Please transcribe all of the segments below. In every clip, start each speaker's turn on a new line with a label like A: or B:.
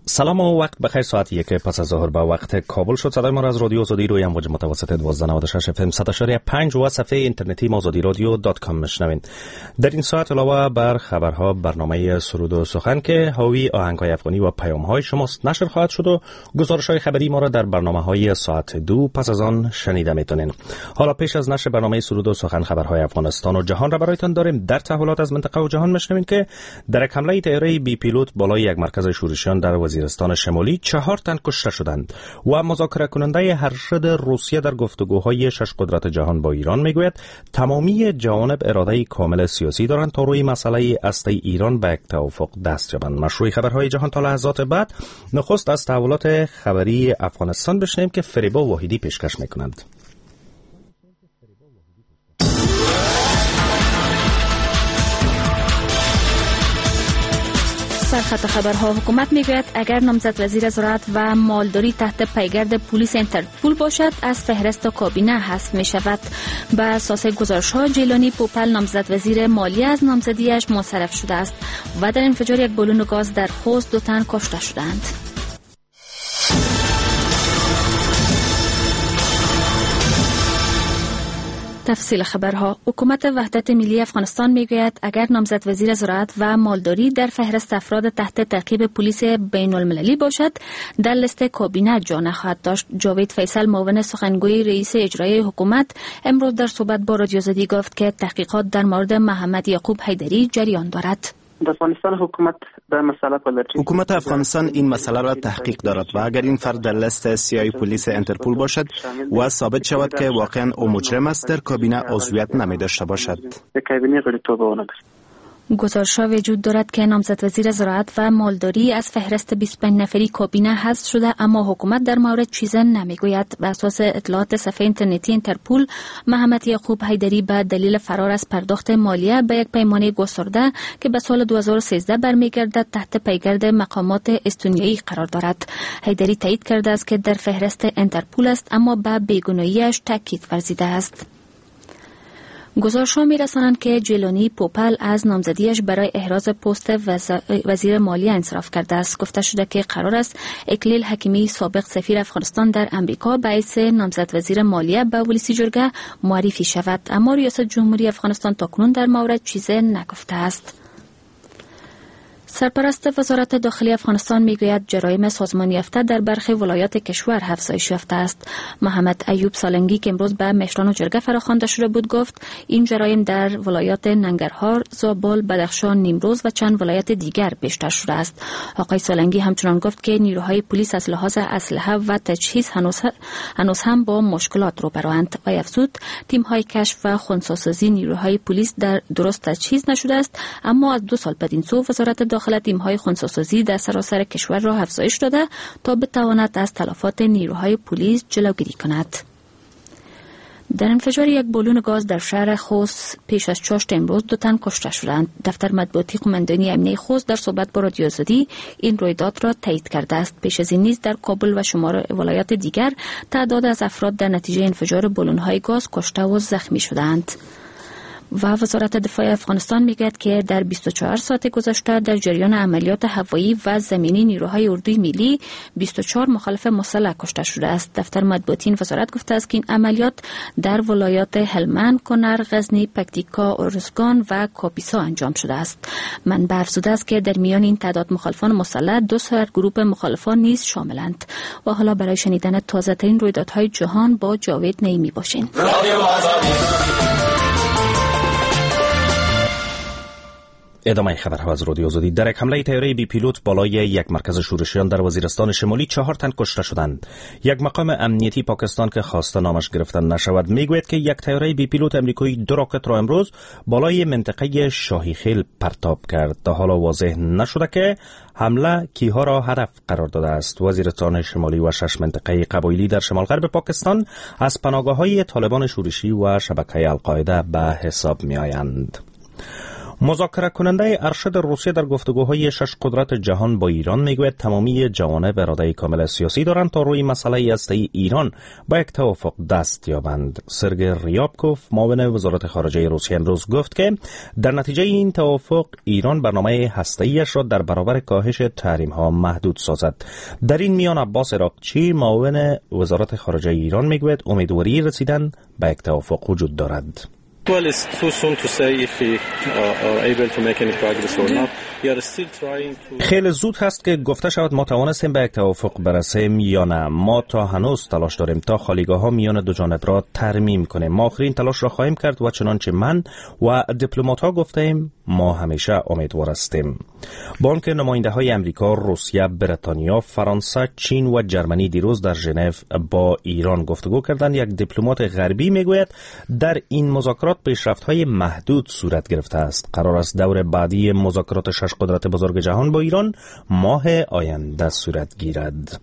A: سلام و وقت بخیر. ساعت 1 پس از ظهر به وقت کابل شد. صدای ما را از رادیو آزادی روی امواج متوسط 1296 اف ام 100.5 و صفحه اینترنتی azadiradio.com میشنوین. در این ساعت علاوه بر خبرها برنامه سرود و سخن که حاوی آهنگ‌های افغانی و پیام‌های شماست نشر خواهد شد و گزارش‌های خبری ما را در برنامه‌های ساعت 2 پس از آن شنیده میتونین. حالا پیش از نشر برنامه سرود و سخن خبرهای افغانستان و جهان را برایتان داریم. در تحولات از منطقه و جهان میشنوین که در یک حمله طیاره بی پیلوت بالای یک مرکز شورشیان در وزیرستان شمالی 4 تن کشته شدند و مذاکره کننده ارشد روسیه در گفتگوهای 6 قدرت جهان با ایران میگوید تمامی جوانب اراده کامل سیاسی دارند تا روی مسئله هسته ایران به یک توافق دست یابند. مشروع خبرهای جهان تا لحظات بعد. نخست از تحولات خبری افغانستان بشنویم که فریبا واحدی پیشکش میکنند.
B: سرخط خبرها. حکومت میگوید اگر نامزد وزیر زراعت و مالداری تحت پیگرد پلیس انترپول باشد از فهرست کابینه حذف می شود. به اساس گزارش ها جیلانی پوپل نامزد وزیر مالیه از نامزدیش منصرف شده است و در انفجار یک بالون گاز در خوست 2 تن کشته شدند. تفصیل خبرها. حکومت وحدت ملی افغانستان میگوید اگر نامزد وزیر زراعت و مالداری در فهرست افراد تحت تعقیب پلیس بین المللی باشد در لیست کابینه جا نخواهد داشت. جاوید فیصل معاون سخنگوی رئیس اجرایی حکومت امروز در صحبت با رادیو آزادی گفت که تحقیقات در مورد محمد یعقوب حیدری جریان دارد.
C: حکومت افغانستان این مسئله را تحقیق دارد و اگر این فرد در لیست سیاه پلیس انترپول باشد و ثابت شود که واقعا او مجرم است در کابینه عضویت نمی داشته باشد.
B: گزارش‌ها وجود دارد که نامزد وزیر زراعت و مالداری از فهرست 25 نفری کابینه حذف شده اما حکومت در مورد چیزی نمیگوید. بر اساس اطلاعات صفحه اینترنتی انترپول محمد یعقوب حیدری به دلیل فرار از پرداخت مالیه به یک پیمانه گسترده که به سال 2013 برمیگردد تحت پیگرد مقامات استونیایی قرار دارد. حیدری تایید کرده است که در فهرست انترپول است اما به بیگناهی‌اش تاکید ورزیده است. گزارش‌ها می‌رسانند که جیلانی پوپل از نامزدیش برای احراز پست وزیر مالیه انصراف کرده است. گفته شده که قرار است اکلیل حکیمی سابق سفیر افغانستان در امریکا به حیث نامزد وزیر مالیه به ولسی جرگه معرفی شود اما ریاست جمهوری افغانستان تاکنون در مورد چیزی نگفته است. سرپرست وزارت داخلی افغانستان میگوید جرایم سازمانی یافته در برخی ولایات کشور افزایش یافته است. محمد ایوب سالنگی که امروز به مشران و جرگه فراخوانده شده بود گفت این جرایم در ولایات ننگرهار، زابل، بدخشان، نیمروز و چند ولایت دیگر بیشتر شده است. آقای سالنگی همچنان گفت که نیروهای پلیس از لحاظ اسلحه و تجهیز هنوز هم با مشکلات روبروند و افزود تیم‌های کشف و خنثی‌سازی نیروهای پلیس در درست تجهیز نشده است اما از 2 سال بعد سو وزارت داخل تیم‌های خنثی‌سازی در سراسر کشور را افزایش داده تا بتواند از تلفات نیروهای پلیس جلوگیری کند. در انفجار یک بالون گاز در شهر خوست پیش از چاشت امروز 2 تن کشته شدند. دفتر مطبوعاتی قماندانی امنیه خوست در صحبت با رادیو آزادی این رویداد را تایید کرده است. پیش از این نیز در کابل و شمار ولایات دیگر تعداد از افراد در نتیجه انفجار بالون‌های گاز کشته و زخمی شدند. و وزارت دفاع افغانستان میگوید که در 24 ساعت گذشته در جریان عملیات هوایی و زمینی نیروهای اردوی ملی 24 مخالف مسلح کشته شده است. دفتر مطبوعاتی وزارت گفته است که این عملیات در ولایات هلمند، کنر، غزنی، پکتیکا، ارزگان و کاپیسا انجام شده است. منبع افزوده است که در میان این تعداد مخالفان مسلح 2 گروه مخالفان نیز شاملند. و حالا برای شنیدن تازه‌ترین رویدادهای جهان با جاوید نعیمی باشین.
A: ادامه خبرها از رادیو آزادی. در یک حمله طیاره بی پیلوت بالای یک مرکز شورشیان در وزیرستان شمالی 4 تن کشته شدند. یک مقام امنیتی پاکستان که خواسته نامش گرفته نشود میگوید که یک طیاره بی پیلوت امریکایی 2 راکت را امروز بالای منطقه شاهی خیل پرتاب کرد. تا حالا واضح نشده که حمله کیها را هدف قرار داده است. وزیرستان شمالی و 6 منطقه قبایلی در شمال غرب پاکستان از پناهگاه‌های طالبان شورشی و شبکه القاعده به حساب می‌آیند. مذاکره کننده ارشد روسیه در گفتگوهای 6 قدرت جهان با ایران میگوید تمامی جوانب اراده کامل سیاسی دارند تا روی مسئله هسته‌ای ایران با یک توافق دست یابند. سرگئی ریابکوف معاون وزارت خارجه روسیه امروز گفت که در نتیجه این توافق ایران برنامه هسته‌ایش را در برابر کاهش تحریم‌ها محدود سازد. در این میان عباس عراقچی معاون وزارت خارجه ایران میگوید امیدواری رسیدن به یک توافق وجود دارد. خیلی زود هست که گفته شود ما توانستیم به یک توافق برسیم یا نه. ما تا هنوز تلاش داریم تا خالیگاه ها میان دو جانب را ترمیم کنیم. ما آخرین تلاش را خواهیم کرد و چنانچه من و دیپلمات ها گفتیم ما همیشه امیدوار هستیم. با آنکه نماینده های امریکا، روسیه، بریتانیا، فرانسه، چین و جرمنی دیروز در ژنو با ایران گفتگو کردند، یک دیپلمات غربی میگوید در این مذاکرات پیشرفت‌های محدود صورت گرفته است. قرار است دور بعدی مذاکرات 6 قدرت بزرگ جهان با ایران ماه آینده صورت گیرد.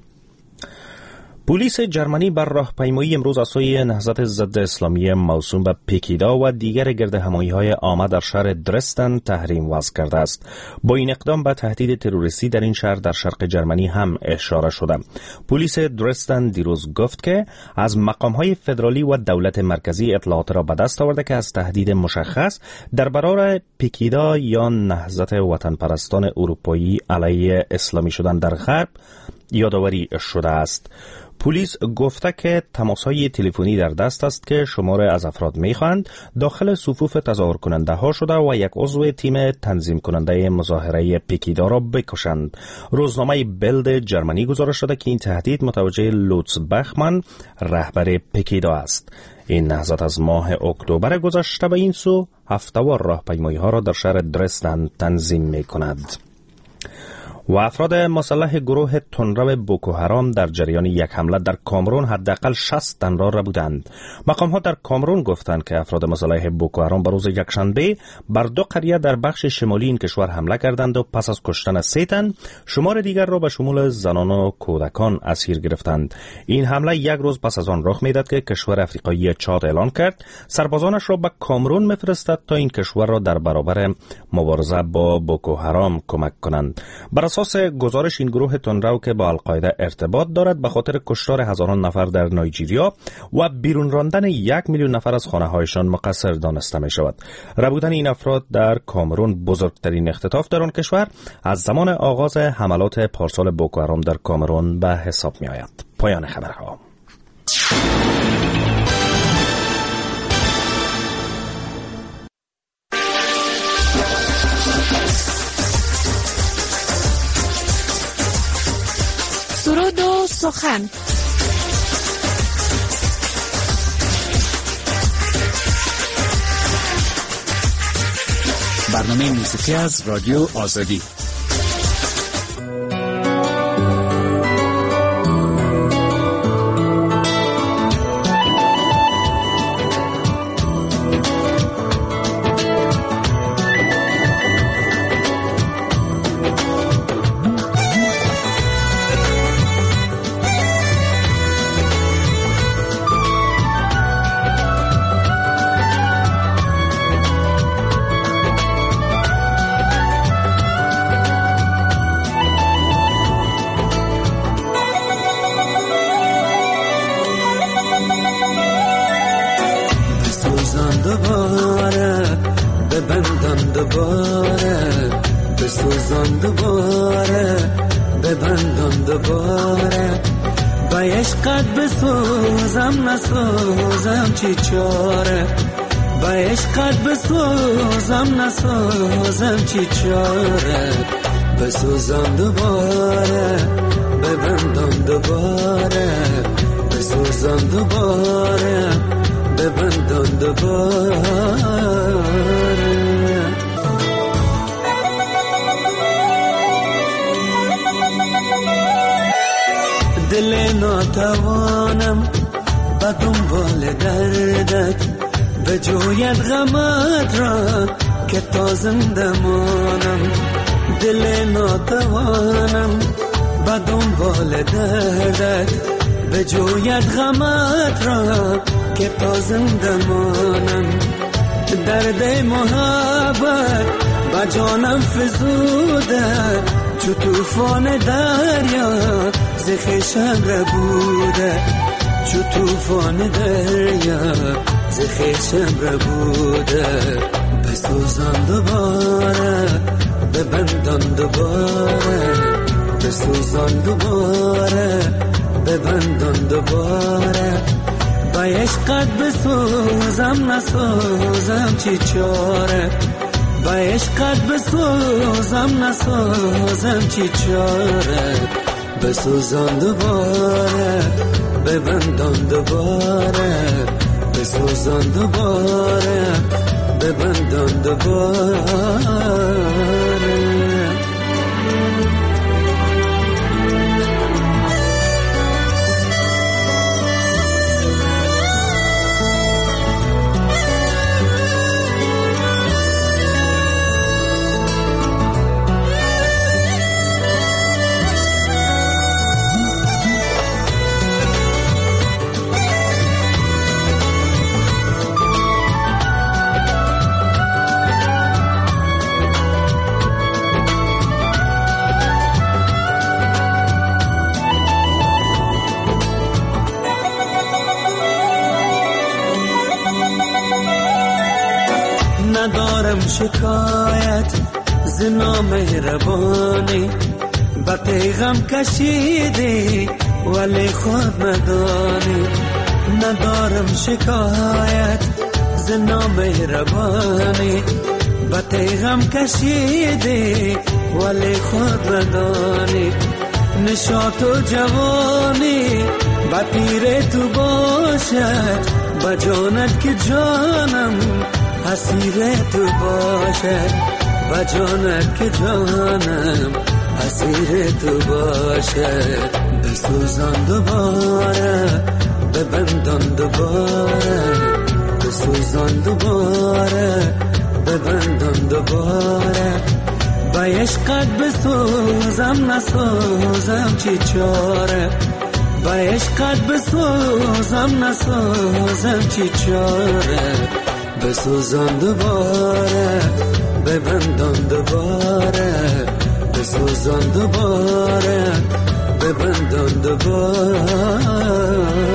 A: پلیس جرمنی بر راهپیمایی امروز از سوی نهضت ضد اسلامی موسوم به پیکیدا و دیگر گردهمایی‌های عامه در شهر درستن تحریم وضع کرده است. با این اقدام به تهدید تروریستی در این شهر در شرق جرمنی هم اشاره شده. پلیس درستن دیروز گفت که از مقام‌های فدرالی و دولت مرکزی اطلاعات را به دست آورده که از تهدید مشخص در برابر پیکیدا یا نهضت وطن پرستان اروپایی علیه اسلامی شدن در غرب یادآوری شده است. پلیس گفته که تماس‌های تلفنی در دست است که شماره از افراد می‌خواهند داخل صفوف تظاهر کننده ها شده و یک عضو تیم تنظیم کننده مظاهره پیکیدا را بکشند. روزنامه بلد جرمنی گزارش داده که این تهدید متوجه لوتس بخمن رهبر پیکیدا است. این نهضت از ماه اکتبر گذشته به این سو هفته‌وار راهپیمایی‌ها را در شهر درستن تنظیم می‌کند. و افراد مسلح گروه تندرو بوکو حرام در جریان یک حمله در کامرون حداقل 60 تن را بودند. مقام‌ها در کامرون گفتند که افراد مسلح بوکو حرام بر روز یکشنبه بر 2 قریه در بخش شمالی این کشور حمله کردند و پس از کشتن 3 تن شمار دیگر را به شمول زنان و کودکان اسیر گرفتند. این حمله یک روز پس از آن رخ می‌داد که کشور افریقایی چاد اعلان کرد سربازانش را به کامرون می‌فرستد تا این کشور را در برابر مبارزه با بوکو حرام کمک کنند. بر اساس گزارش این گروه تندرو که با القاعده ارتباط دارد به خاطر کشتار هزاران نفر در نایجیریا و بیرون راندن 1 میلیون نفر از خانه‌هایشان مقصر دانسته می شود. ربودن این افراد در کامرون بزرگترین اختطاف در آن کشور از زمان آغاز حملات پارسال بوکو حرام در کامرون به حساب می آید. پایان خبرها.
D: سرود و سخن.
E: برنامه موسیقی از رادیو آزادی.
F: چی چاره با عشقت بسوزم نسازم چی چاره بسوزم دوباره ببندم دوباره بسوزم دوباره ببندم دوباره دل ناتوانم به دنبال دردت به جویت غمت را که تا زنده مانم دل ناتوانم به دنبال دردت به جویت غمت را که تا زنده مانم درد محبت و جانم فزوده چو توفان دریا ز خویشم ربوده چو توفان دریا ز خویشم ربوده بسوزان دوباره ببندان دوباره بسوزان دوباره ببندان دوباره با عشقت بسوزم نسوزم چی چاره با عشقت بسوزم نسوزم چی چاره بسوزان دوباره ببندان دوباره بسوزان دوباره ببندان دوباره ندارم شکایت ز نامهربانی با پیغام کشیدی ولی خود ندانی ندارم شکایت ز نامهربانی با پیغام کشیدی ولی خود ندانی نشاط و جوانی با پیر تو باشد با جانت که جانم اسیر تو باشد و جانت که جانم اسیر تو باشد بسوزان دوباره ببندان دوباره بسوزان دوباره ببندان دوباره با عشقت بسوزم نسوزم چی چاره با عشقت بسوزم نسوزم چی چاره بسوزان دوباره ببندان دوباره بسوزان دوباره ببندان دوباره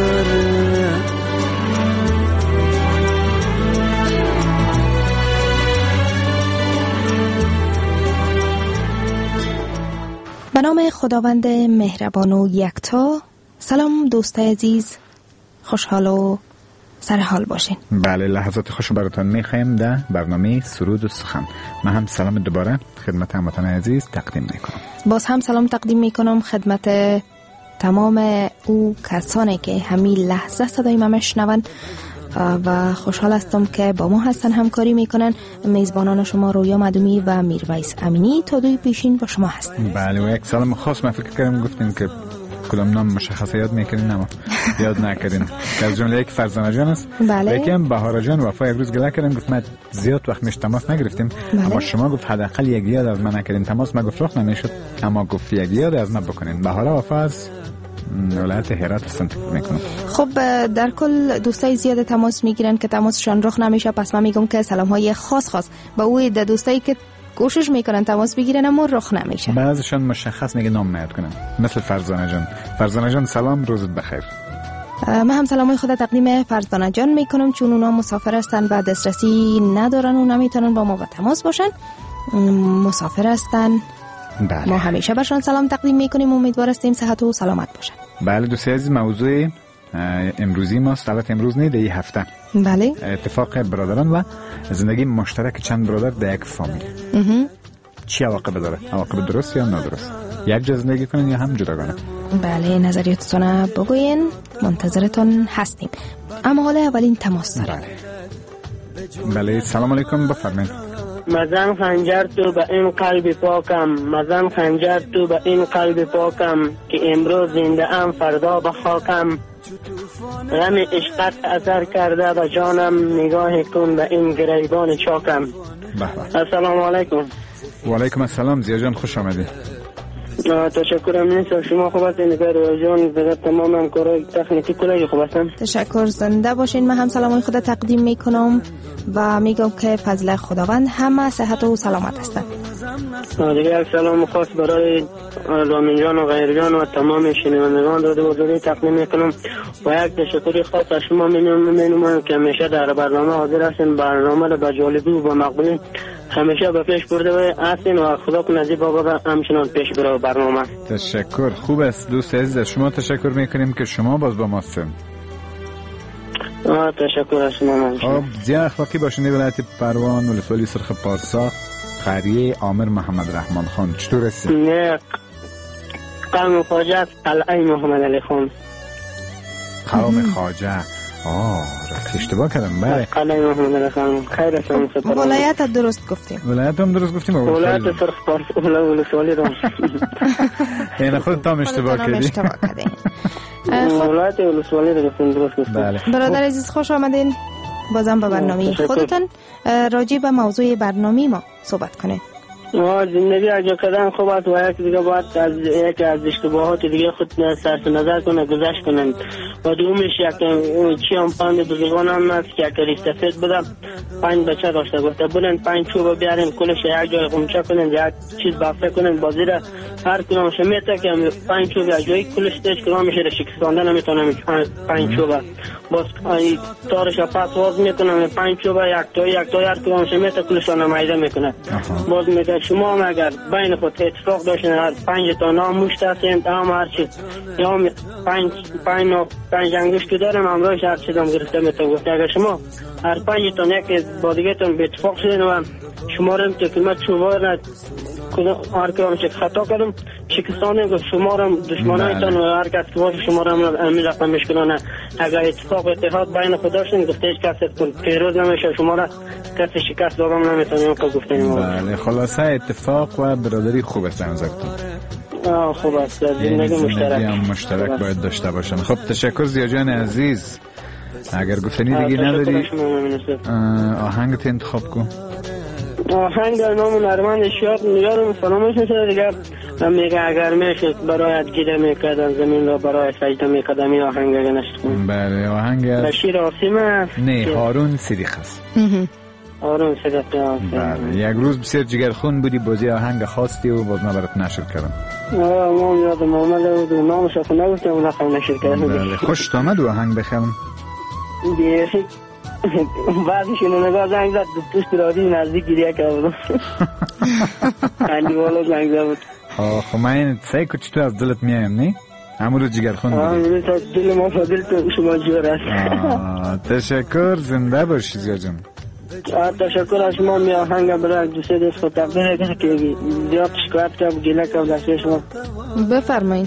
G: به نام خداوند مهربان و یکتا. سلام دوستای عزیز، خوشحال و سرحال باشین.
H: بله، لحظات خوش براتون میخوایم در برنامه سرود و سخن. من هم سلام دوباره خدمت هموطنان عزیز تقدیم میکنم.
G: باز هم سلام تقدیم میکنم خدمت تمام او کسانی که همین لحظه صدای ما میشنون و خوشحال هستم که با ما هستن، همکاری میکنن. میزبانان شما رویا مدومی و میرویس امینی تا دوی پیشین با شما هستن.
H: بله، و یک سلام خاص. من فکر کردم گفتین که کدام نام مشخصه یاد میکنین اما یاد نکردین. از جمله یک فرزانه جان است.
G: بله.
H: یکم بهار جان وفا امروز گله کردن، گفت ما زیاد وقت میش تماس نگرفتیم.
G: بله.
H: اما شما گفت حداقل یک یاد از من نکردین تماس. ما گفت رخ نمیشد، اما گفت یک یاد از من بکنین. بهار وفا از ولایت هرات هستند میکنم.
G: خب در کل دوستای زیاد تماس میگیرن که تماسشان رخ نمیشه، پس من میگم که سلام های خاص با اوی دوستایی که کوشش میکنن تماس بگیرن اما رخ نمیشه.
H: بعضیشان مشخص میگه نام میاد کنن، مثل فرزانه جان. فرزانه جان سلام، روزت بخیر.
G: من هم سلامای خود تقدیم فرزانه جان میکنم، چون اونا مسافر هستن و دسترسی ندارن و نمیتونن با ما به تماس باشن. مسافر هستن.
H: بله.
G: ما همیشه برشان سلام تقدیم میکنیم، امیدوار هستیم صحت و سلامت باشن.
H: بله دوستای عزیز، موضوع امروزی ماست، البته امروز نه، این هفته.
G: بله.
H: اتفاق برادران و زندگی مشترک چند برادر در یک فامیل. چی عواقب داره؟ عواقب درست یا نادرست؟ یک جا زندگی کنن یا هم جداگانه؟
G: بله، نظریاتتون بگوین، منتظرتون هستیم. اما حالا اولین تماس داریم.
H: بله، سلام علیکم، بفرمایید.
I: مزن خنجر تو به این قلب پاکم، مزن خنجر تو به این قلب پاکم، که امروز زنده ام فردا به خاکم. غم عشقت اثر کرده به جانم، نگاه کن به این گریبان چاکم.
H: بله.
I: السلام علیکم.
H: و علیکم السلام. زیا جان خوش آمدید.
I: تشکر نیست. شما خوب هستین نگار جان، دیگر تمام همکارای تکنیکی کلی خوب هستن.
G: تشکر، زنده باشین. من هم سلام خود تقدیم میکنم و میگم که فضل خداوند همه صحت و سلامت هستن.
I: دیگر یک سلام خاص برای رامین جان و غیر جان و تمام شنوندگان داده بزرگی تقدیم میکنم و یک تشکر خاص از شما مینمایم که همیشه در برنامه حاضر هستین، برنامه را به جالبی و به مقبولی همیشه به پیش برده هستین و خدا کنه نزیب بابا همچنان پیش بره برنامه.
H: تشکر، خوب است دوست عزیز، شما تشکر میکنیم که شما باز با ما هستین.
I: تشکر از شما.
H: خب زیاد اخلاقی باشین. ولایت پروان ولسوالی سرخ پارسا، قریه عامر محمد رحمان خان، چطور هستی؟
I: نه قوم خواجه، قلعه محمد علی خان.
H: قوم خواجه، اشتباه کردم. بله
I: قلعه محمد علی خان. خیر هستم.
G: ولایت درست گفتیم.
H: ولایت هم درست گفتیم.
I: ولایت سرخ پارسا ولسوالی رو
H: یعنی خودت هم اشتباه کردی.
I: ولایت ولسوالی رو گفتیم درست گفتیم.
H: بله.
G: برادر عزیز خوش آمدین بازم به برنامه خودتان. راجع به موضوع برنامه ما صحبت کنید.
I: زندگی اجا کردن خوب است و یک دیگه باید از یک از اشتباهات دیگه خود صرف نظر کنه، گذشت کنن و دومش یک چی هم پاند بزرگان هم هست که یک ریستفید بدم 5 بچه داشته گفته بلن 5 چوب بیارین کلش یک جای قمچه کنن یک چیز بافته کنن بازی را هر کنم شمیته که 5 چوب یک جایی کلش تیش کنم میشه شکستانده نمیتونم 5 چوب باز تارش پس واز میکنم 5 چوب یک تا هر کنم شمیته کلش نمایده میکنه. باز میگه شما هم اگر بین خود اتفاق داشتین هر 5 تا نام مشت هستین تمام هر چیز یا 5 انگوش که دارم امروز هر چیز هم گرفته میتون گفته اگر شما هر 5 تا یک با دیگه تون به اتفاق شدین و شما رو که کلمت چوبار هر کدام چه خطا کردم شکستانه گفت شما رو دشمنایتان و هر کس که باشه شما رو امی رقم مشکنانه اگر اتفاق اتحاد بین خود داشتین گفته هیچ کسی پیروز نمیشه شما را کسی شکست دادم نمیتونیم که گفتیم.
H: بله خلاصه اتفاق و برادری خوب است نظرتون.
I: خوب است. زندگی
H: مشترک باید داشته باشن. خب تشکر زیا جان عزیز. اگر گفتنی دیگه نداری آهنگت انتخاب کن.
I: آهنگ نام نرمند شاد نیارم فراموش نشده دیگر میگه اگر میشد برایت گیره میکردن زمین را برای سجده میکردم این آهنگ اگر نشد کن.
H: بله آهنگ
I: بشیر آسیمه
H: نه هارون صدیق است.
I: هارون صدیق.
H: بله یک روز بسیار جگرخون بودی بازی آهنگ خواستی و باز من برات نشر کردم.
I: ما یادم آمده و نامش رو نگفتم و نخوام نشر کردم.
H: بله خوشت آمد و آهنگ بخوام
I: بیخی بعدشون نگاه زنگ زد دوست رادی نزدیک گریه کرد خندی بالا زنگ زد.
H: خب من سعی کنم چطور از دلت میایم نه؟ امروز جگرخون بودی.
I: دل ما دل تو شما جور است.
H: تشکر زنده باشی زیا جان.
I: تشکر از شما. می آهنگ برای دوست دست خود تقدیم کنم که زیاد شکایت کرد گله کرد دست شما.
G: بفرمایید.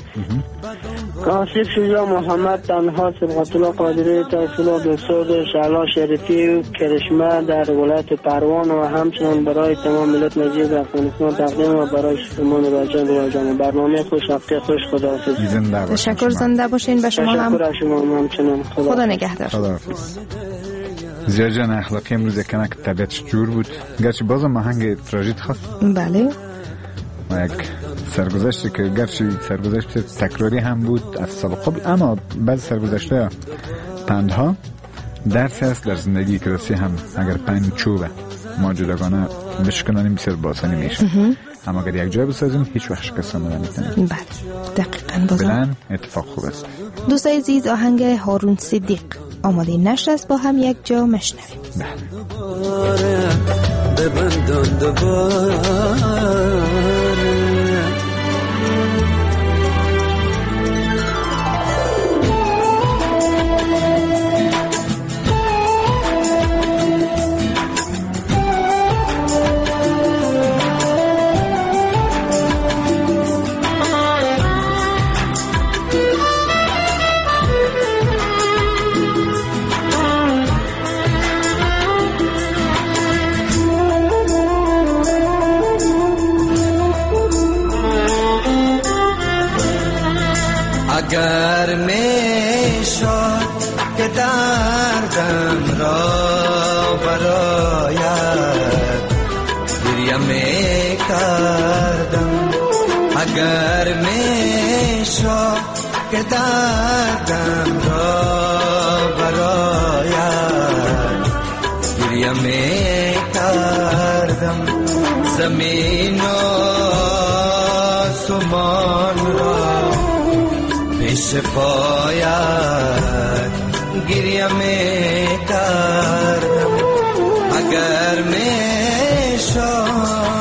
I: کاسف شجاع محمد تنها سبقت الله قادری تحصیل دکتر شعلا شریفی کرشمه در ولایت پروان و همچنان برای تمام ملت نجیب افغانستان تقدیم و برای شما راجان برنامه خوش هفته خوش خداحافظ.
G: تشکر زنده باشین. به شما هم
I: تشکر از شما همچنان.
G: خدا نگهدار.
H: خداحافظ. زیا جان اخلاقی امروز کنه که طبیعتش جور بود گرچه بازم آهنگ تراژدی خواست.
G: بله
H: و یک سرگذشتی که گرچه سرگذشت تکراری هم بود از سابقه اما بعض سرگذشته پندها درس هست در زندگی که رسی هم اگر پند چوبه ما جداگانه بشکنانیم بسیار باسانی میشه اما اگر یک جای بسازیم هیچ وقت شکست نمیتونیم.
G: بله دقیقاً بازم
H: اتفاق خوب است.
G: دوست عزیز آهنگ هارون صدیق آماده نشر است با هم یک جا مشنویم.
F: اگر میشد که دردم را برایت گریه میکردم اگر میشد که دردم را برایت گریه میکردم زمین و آسمان را پیش پایت گریه میکردم اگر میشد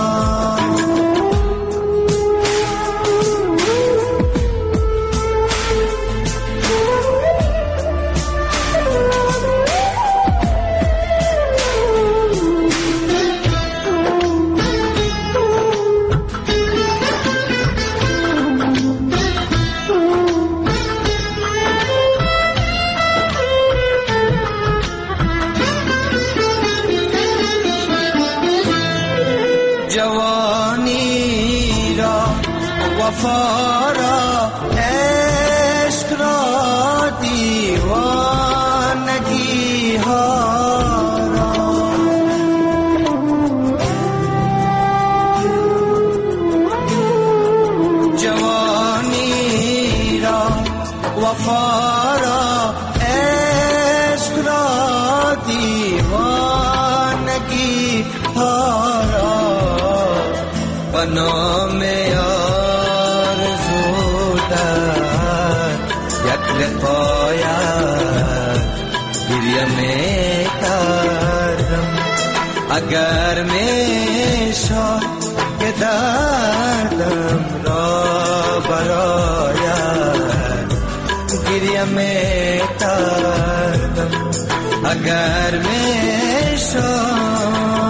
F: جوانی را وفا را عشق را دیوانگی ها را جوانی را وفا را عشق را دیوانگی ها نام آرزو در یک لقایت گریه میکردم اگر میشد که دردم را برایت گریه میکردم اگر میشد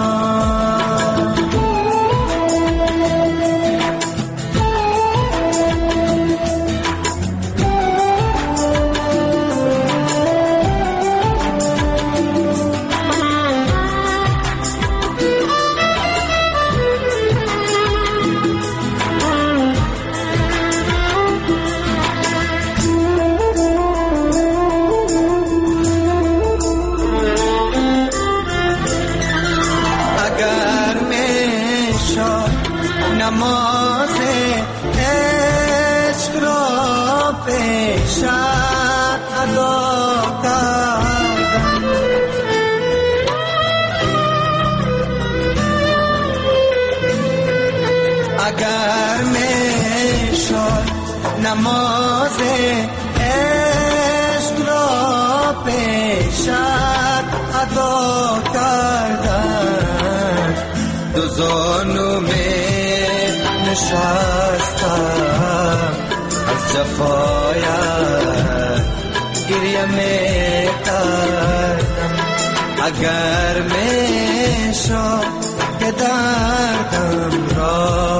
F: نماز عشق را پیش ادا کردم اگر میشد نماز عشق را پیش ادا کردم دو زانو نشستم از جفایت گریه میکردم اگر میشد که دردم را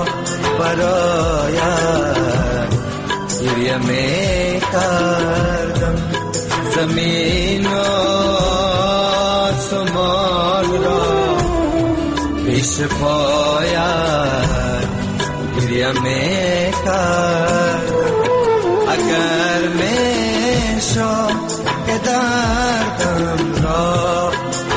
F: برایت گریه میکردم زمین و آسمان را پیش پایت گریه میکردم اگر میشد که دردم را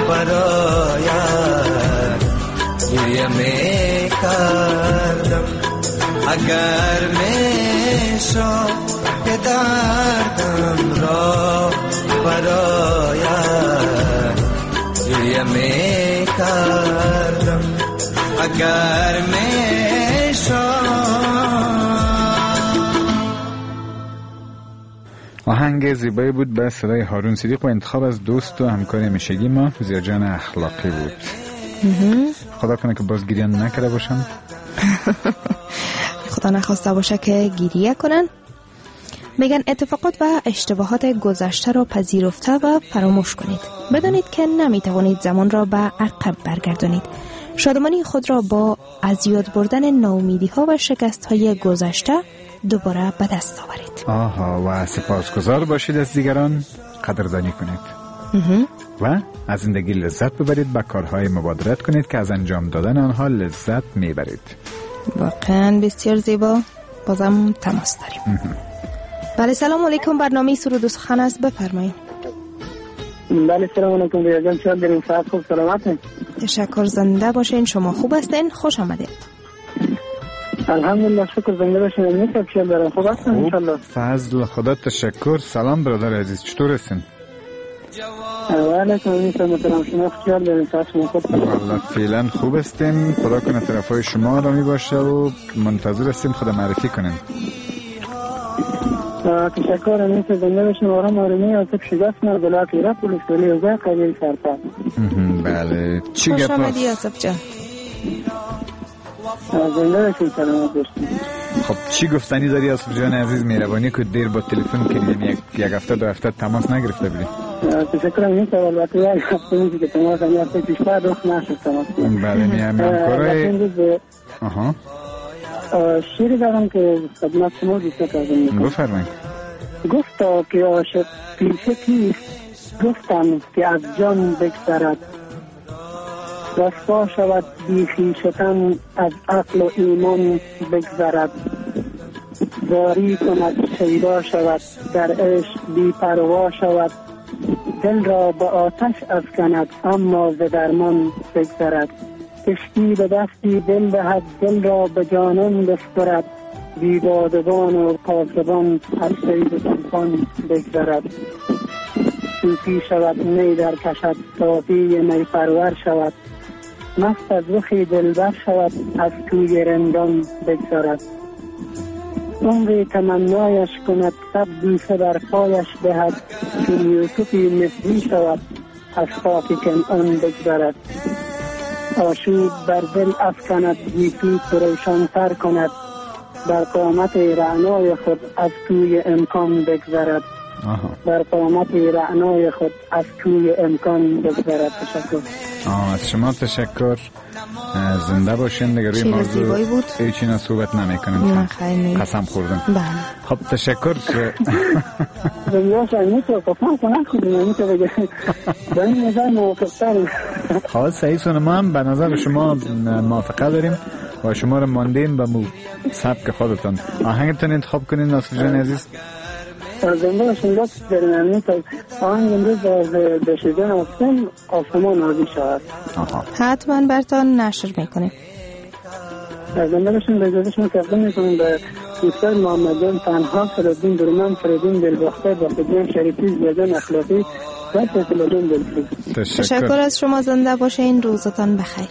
F: برایت گریه میکردم اگر میشد که دردم را برایت گریه میکردم اگر
H: آهنگ زیبایی بود به صدای هارون صدیق و انتخاب از دوست و همکار همیشگی ما زیاجان اخلاقی بود. خدا کنه که باز گریه نکرده باشم.
G: خدا نخواسته باشه که گریه کنن. میگن اتفاقات و اشتباهات گذشته را پذیرفته و فراموش کنید. بدانید که نمیتوانید زمان را به عقب برگردانید. شادمانی خود را با از یاد بردن ناامیدی ها و شکست های گذشته دوباره به دست آورید.
H: آها و سپاسگزار باشید از دیگران، قدردانی کنید و از زندگی لذت ببرید، با کارهای مبادرت کنید که از انجام دادن آنها لذت میبرید.
G: واقعا بسیار زیبا. بازم تماس داریم. بله سلام علیکم، برنامه سرود و سخن است، بفرمایید.
I: بله سلام علیکم بیاجان، چطور دارین؟ صحت خوب سلامتین؟
G: تشکر، زنده باشین. شما خوب هستین؟ خوش آمدید.
I: الحمدلله شکر زنده باشین. میتونم چیل دارم خوب هستم انشالله.
H: فضل خدا تشکر. سلام برادر عزیز، چطور هستین؟
I: علیکم میتونم شما خیال دارین ساعت شما خوب
H: والله فعلا خوب هستیم، خدا کنه طرفای شما را می باشه و منتظر هستیم خدا معرفی کنین.
I: تشکر. میتونم زنده باشین. آرام آرامی آسف شگفت نه بلاک ایرا پولیس ولی اوزای قبیل سرپا.
H: بله چی گفت؟
G: خوش آمدی آسف جان.
I: زنده باشین. سلامت باشین.
H: خب چی گفتنی داری آسف جان عزیز؟ مهربانی که دیر با تلفن کردیم، یک هفته دو هفته تماس نگرفته بودی.
I: تشکرم. میتونم البته یک هفته میشه که تماس هم هفته پیشتر رخ نشد تماس.
H: بله همکارای
I: شیری دارم که خدمت شما دیسته کردم.
H: بفرمایید.
I: گفتا که عاشق پیشه کیست، گفتم که از جان بگذرد، رسوا شود بی خویشتن از عقل و ایمان بگذرد، زاری کند شیدا شود در عشق بی پروا شود، دل را به آتش افکند اما ز درمان بگذرد، کشتی به دستی دل دهد دل را به جانان بسپرد، بی بادبان و قاصبان از صید طوفان بگذرد، صوفی شود می در کشد صافی می پرور شود، مست از رخی دلبر شود از کوی رندان بگذرد، عمری تمنایش کند صد بوسه بر پایش دهد، چون یوسفی مصری شود از خاک کنعان بگذرد، آشوب بر دل افکند گیتی روشن‌تر کند، بر قامت رعنای خود از کوی امکان بگذرد، بر قامت رعنای خود از کوی امکان بگذرد. تشکر.
H: از شما تشکر. زنده باشین. دیگه روی موضوع هیچی نه صحبت نمیکنم، قسم خوردم. خب تشکر. که خواهد سعیسون ما هم به نظر شما موافقه داریم و شما رو ماندیم به سبک خودتان. آهنگتون انتخاب کنین آصف جان عزیز.
I: زنده باشین. لطف دارین امیتون آهنگ امروز از بشیدن آسمان آبی شود.
G: حتما برتان نشر میکنیم.
I: زنده باشین. به اجازه شما تقدیم میکنیم به دوستان محمدیان تنها، فرادین درمان، فرادین دلباخته، باقیدین شریفی، زیادان اخلاقی و تطلادین دلفی.
G: تشکر از شما. زنده باشین. روزتان بخیر.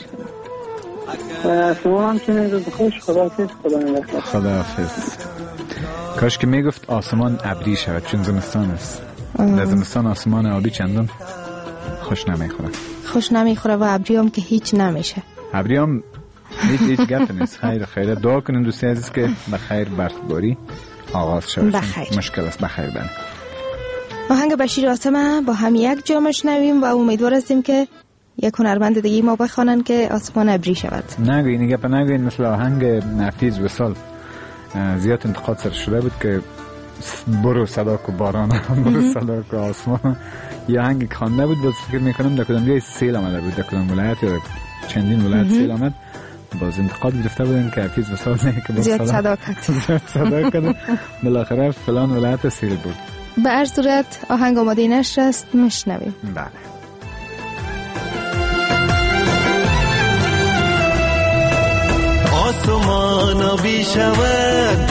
I: شما هم چنین روز خوش. خداحافظ. خدا نگهدار.
H: خداحافظ. کاش که میگفت آسمان ابری شود، چون زمستان است. در زمستان آسمان آبی چندان خوش نمیخوره.
G: خوش نمیخوره و ابری هم که هیچ نمیشه.
H: ابری هم هیچ گپ نیست. خیر دعا کنین دوستی عزیز که بخیر برفباری آغاز شود. مشکل است. بخیر. بله.
G: آهنگ بشیر آسمه با هم یک جا میشنویم و امیدوار هستیم که یک هنرمند دیگه ما بخوانن که آسمان ابری شود.
H: نگوین گپ نگوین. مثل آهنگ نفیز وصال زیاد انتقاد سر شده بود که برو صداک و باران، برو صداک و آسمان. یه آهنگ خوانده بود، باز فکر میکنم در کدام جای سیل آمده بود، در کدام ولایت یا چندین ولایت سیل آمد، باز انتقاد گرفته بودن که حفیظ وصال نه که
G: زیاد صداکت
H: بالاخره فلان ولایت سیل بود.
G: به هر صورت آهنگ آماده نشر است، میشنویم.
H: بله.
F: آسمان آبی شود،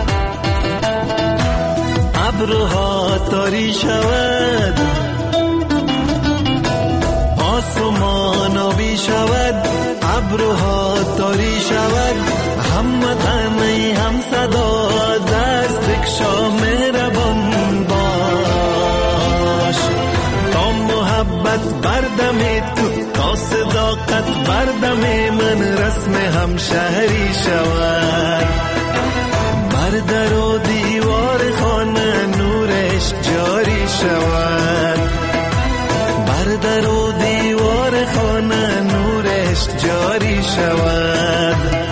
F: ابرها تاری شود، آسمان آبی شود، ابرها تاری شود، هموطنی هم صدا دست بکشا مهربان باش، تا محبت بردم تو، تا صداقت بردم من رسم همشهری شود، بر در و دیوار خانه نورش جاری شود، بر در و دیوار خانه نورش جاری شود.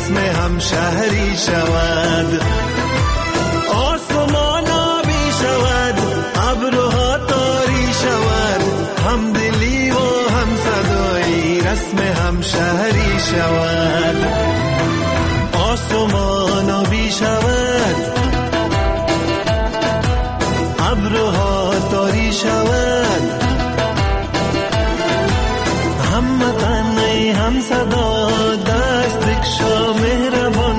F: رسم همشهری شود. آسمان آبی شود، ابرها تاری شود، همدلی و هم صدایی رسم همشهری شود. آسمان آبی شود، ابرها تاری شود، هم وطنی هم صدا دست بکشا مهربان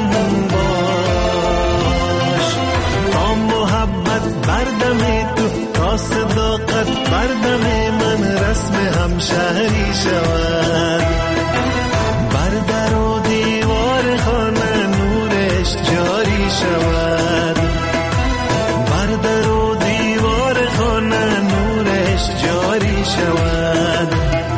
F: باش. تا محبت بردم تو، تا صداقت بردم من رسم همشهری شود. بر در و دیوار خانه نورش جاری شود، بر در و دیوار خانه نورش جاری شود.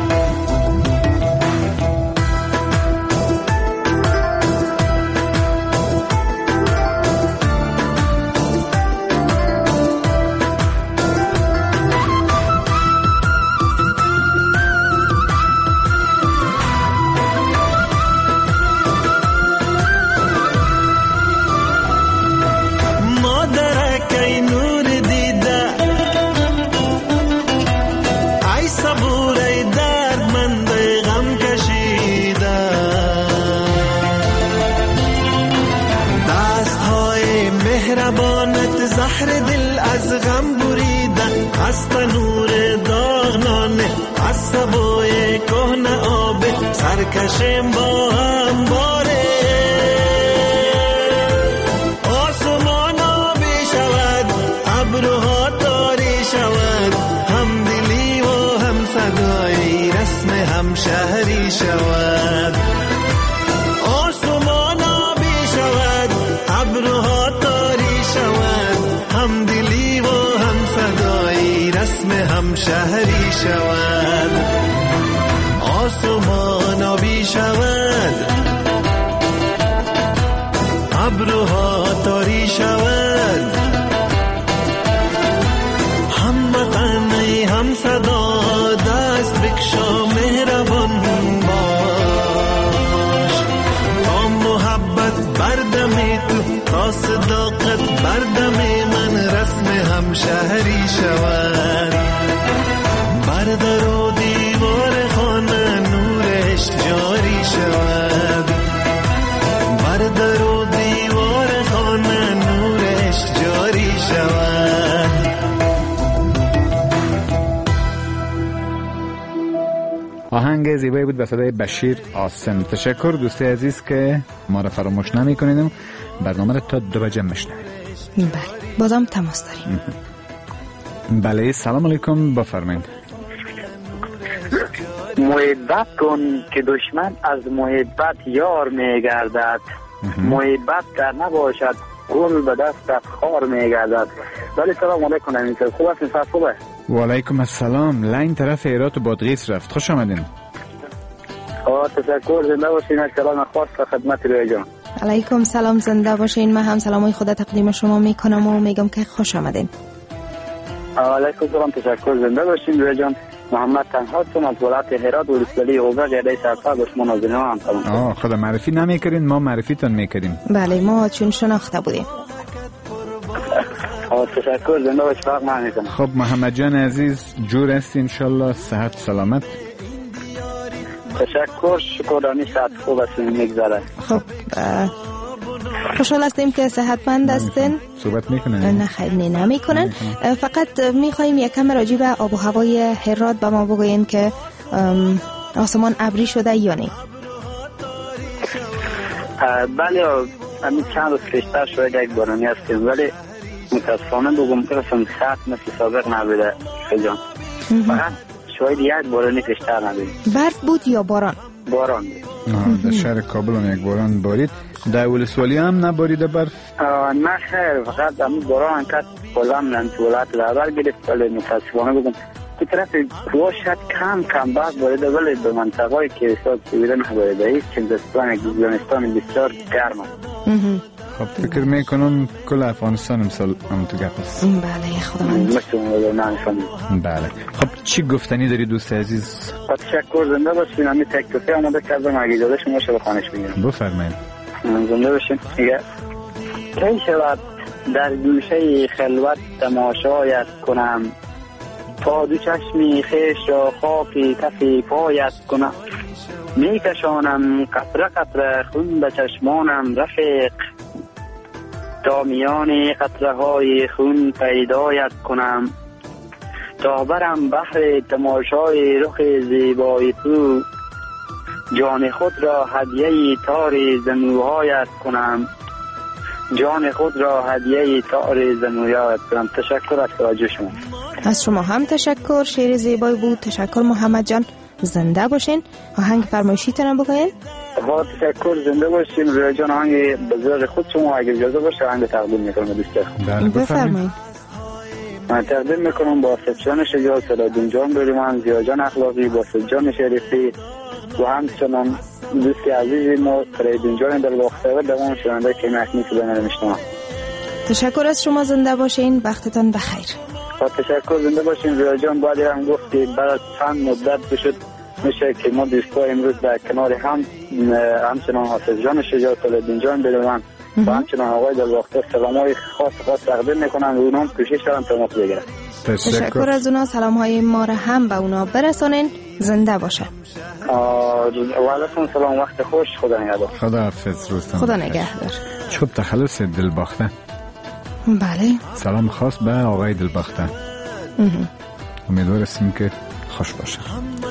F: زهر دل از غم بریدن، از تنور داغنانه، از سبوی کهنه آب سرکشیم با هم باره. آسمان آبی شود، ابرها تاری شود، هم دلی و هم صدایی رسم همشهری شود. آسمان آبی شود، ابرها تاری شود، هم دلی و هم صدایی رسم همشهری شود. آسمان آبی شود، ابرها تاری شود، هم وطنی هم صدا دست بکشا مهربان باش. تا محبت بردم تو، تا صداقت بردم من رسم همشهری شود. بر در و دیوار خانه نورش جاری شود، بر در و دیوار خانه نورش جاری شود.
H: آهنگ زیبایی بود به صدای بشیر آسم. تشکر دوستی عزیز که ما را فراموش نمی کنید. برنامه را تا 2 بجه میشنوید.
G: بله، بازم تماس داریم.
H: بله، سلام علیکم، بفرمایید.
J: محبت کن که دشمن از محبت یار میگردد، محبت در نباشد گل به دست خار میگردد. بله، سلام علیکم. امین خوب هستین؟ خوبه؟
H: و علیکم السلام. لین طرف هرات و بادغیس رفت. خوش آمدین.
J: تشکر، زنده باشین. سلام خاص خدمت روی جان.
G: علیکم سلام، زنده باشین. من هم سلامای خدا تقدیم شما میکنم و میگم که خوش آمدین.
J: علیکم سلام، تشکر، زنده باشین روی جان. محمد تنها هستم از ولایت هرات و ولسوالی اوبر جده سرفا با شما ناظرین هم سلام.
H: خدا معرفی نمیکردین، ما معرفیتون میکردیم.
G: بله، ما چون شناخته بودیم.
J: تشکر، زنده باش. فرق نمیکنه.
H: خب محمد جان عزیز، جور است ان شاء الله، صحت سلامت؟
J: تشکر، شکرانی، صحت خوب است میگذره.
G: خب خوشحال هستیم که صحتمند هستین.
H: صحبت میکنن؟
G: نه خیر، نمیکنن. فقط میخوایم یکم راجع به آب و هوای هرات به ما بگوین که آسمان ابری شده یا نه؟
J: بله، همین چند روز پیشتر شاید یک بارانی هستیم، ولی متاسفانه بگم که خط مثل سابق نبوده جان. فقط شاید یک بارانی پیشتر نبودیم.
G: برف بود یا باران؟
J: باران بود.
H: در شهر کابل هم یک باران بارید. در ولسوالی هم نباریده برف؟
J: نه خیر، فقط همین باران که کلا من تو ولایت اول گرفت، ولی متاسفانه بگم که طرف کوشت کم برف باریده، ولی به منطقه‌ای که حساب شده نباریده. هیچ زمستان بسیار گرم است.
H: خب فکر میکنم کل افغانستان امسال هم تو گپ است.
G: بله خداوند.
H: بله. خب چی گفتنی داری دوست عزیز؟
J: تشکر، زنده باشین. همین تکلیفی آماده کردم، اگه اجازه شما شو بخوانش میگیرم.
H: بفرمایید.
J: زنده باشین. کی شود در گوشه خلوت تماشایت کنم، تا دو چشمی خیش را خاکی کفی پایت کنم. می کشانم قطره قطره خون به چشمانم رفیق، تا میان قطره های خون پیدایت کنم. تا برم بحر تماشای رخ زیبای تو، جان خود را هدیه تار زنوهایت کنم. جان خود را هدیه تار زنوهایت کنم. تشکر از توجه شما.
G: از شما هم تشکر. شعر زیبای بود. تشکر محمد جان. زنده باشین. آهنگ فرمایشیتون بگوین.
J: با تشکر. زنده باشین. رویا جان آهنگ بزرگ خود شما اگر اجازه باشه آهنگ تقدیم میکنم دوستان.
G: بفرمایید.
J: من تقدیم میکنم با سجان شجاع، سلادین جان بریمان، زیا جان اخلاقی، با سجان شریفی و همچنان دوستی عزیزی ما فریدین جان در واقعه و دوام شنونده که مکنی که بنر میشنم.
G: تشکر از شما. زنده باشین. وقتتان بخیر.
J: با تشکر. زنده باشین. رویا جان بعد هم گفت که بعد چند مدت بشد میشه که ما دوستا امروز در کنار هم همچنان حافظ جان شجاع، سلادین جان بریمان و همچنان آقای در واقع سلامای خاص تقدیم میکنن و اونام کوشش دارن تا ما بگیرن.
G: تشکر از اونا. سلام های ما را هم به اونا برسانین. زنده باشه.
J: و علیکم سلام. وقت خوش. خدا نگهدار.
H: خدا حافظ. روزتان
G: خدا نگهدار.
H: چوب تخلص دلباخته.
G: بله.
H: سلام خاص به آقای دلباخته. امیدوارستیم که خوش باشه.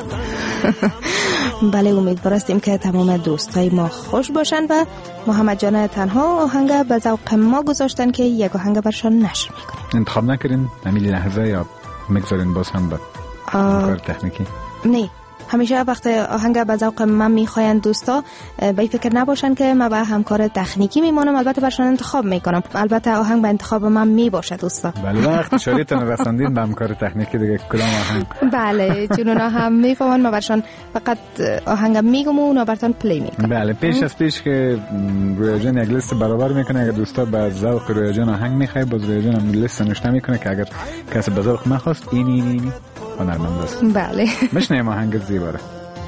G: بله امیدوارستیم که تمام دوستای ما خوش باشن و محمد جان تنها آهنگ به ذوق ما گذاشتن که یک آهنگ برشان نشر میکنیم.
H: انتخاب نکردین همین لحظه یا میگذارین باز هم به کار تکنیکی؟
G: نه، همیشه وقت آهنگ به ذوق من میخواین دوستا به فکر نباشن که من به همکار تکنیکی میمونم، البته برشان انتخاب میکنم. البته آهنگ به انتخاب من میباشه دوستا.
H: بله وقت شریتون رساندین به همکار تکنیکی دیگه کلام آهنگ.
G: بله چون اونا هم میفهمن ما برشان فقط آهنگ میگم و اونا براتون پلی میکنم.
H: بله پیش از پیش که رویا جان یک لیست برابر میکنه، اگر دوستا به ذوق رویا جان آهنگ میخوای باز رویا جان هم لیست نوشته میکنه که اگر کسی به ذوق من خواست این هنرمند است.
G: بله
H: مشنیم آهنگ زیباره.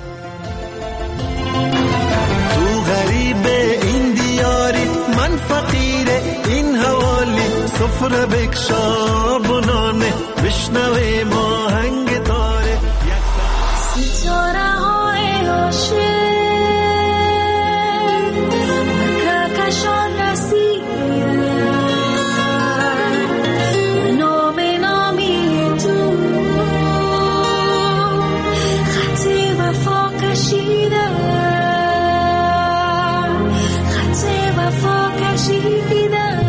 F: تو غریب این دیاری، من فقیر این حوالی، سفره بکشا بنانه بشنوه ما هنگ تاره
K: ستاره های عاشق کهکشان رسیدن نام نامی تو خط وفا کشیدن خط وفا کشیدن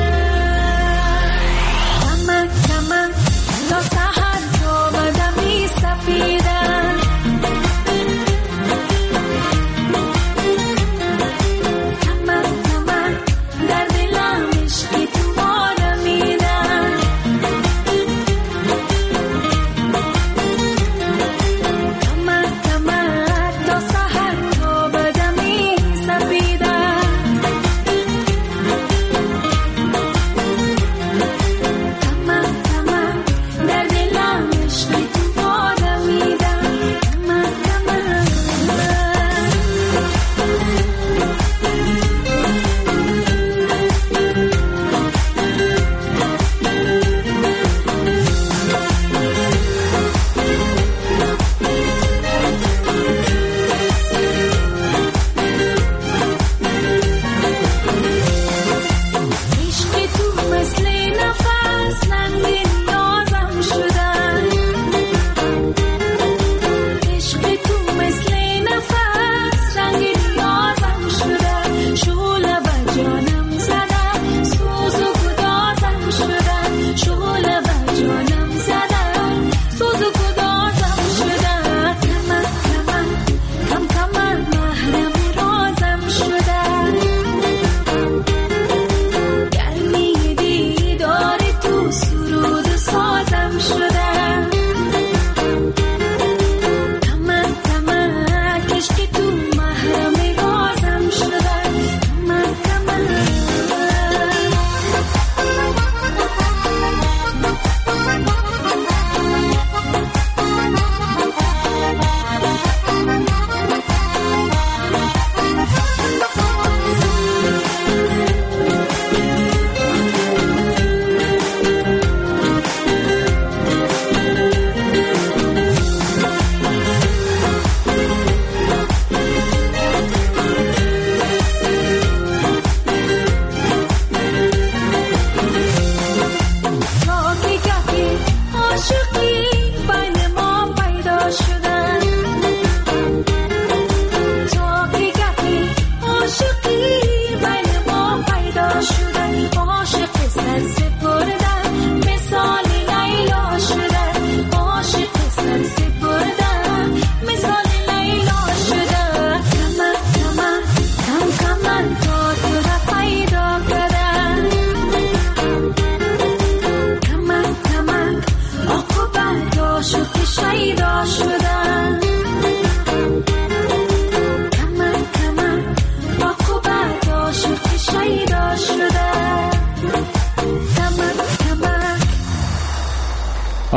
K: کمک کمک تا سحر آمدم می سپیدن کمک کمک در دلم عشقی تو آرمیدن کمک کمک تا سحر آمدم می سپیدن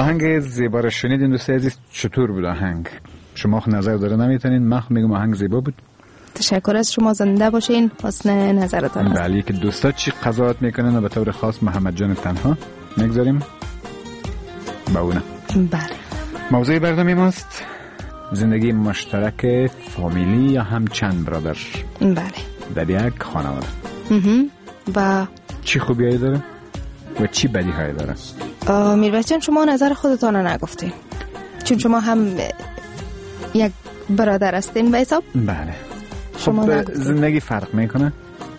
H: آهنگ زیبا رو شنیدین دوستای عزیز. چطور بود آهنگ؟ شما خود نظر داره نمیتونین؟ من خود میگم آهنگ زیبا بود.
G: تشکر از شما، زنده باشین. حسن نظرتان است.
H: بله، که دوستا چی قضاوت میکنن و به طور خاص محمد جان تنها میگذاریم با اونه.
G: بله.
H: موضوع برنامه ماست زندگی مشترک فامیلی یا هم چند برادر.
G: بله.
H: در یک خانواده.
G: و
H: چی خوبیایی داره و چی بدیهایی داره؟
G: میربچه جان، شما نظر خودتان رو نگفتین چون شما هم یک برادر هستین به حساب.
H: بله. خب زندگی فرق میکنه.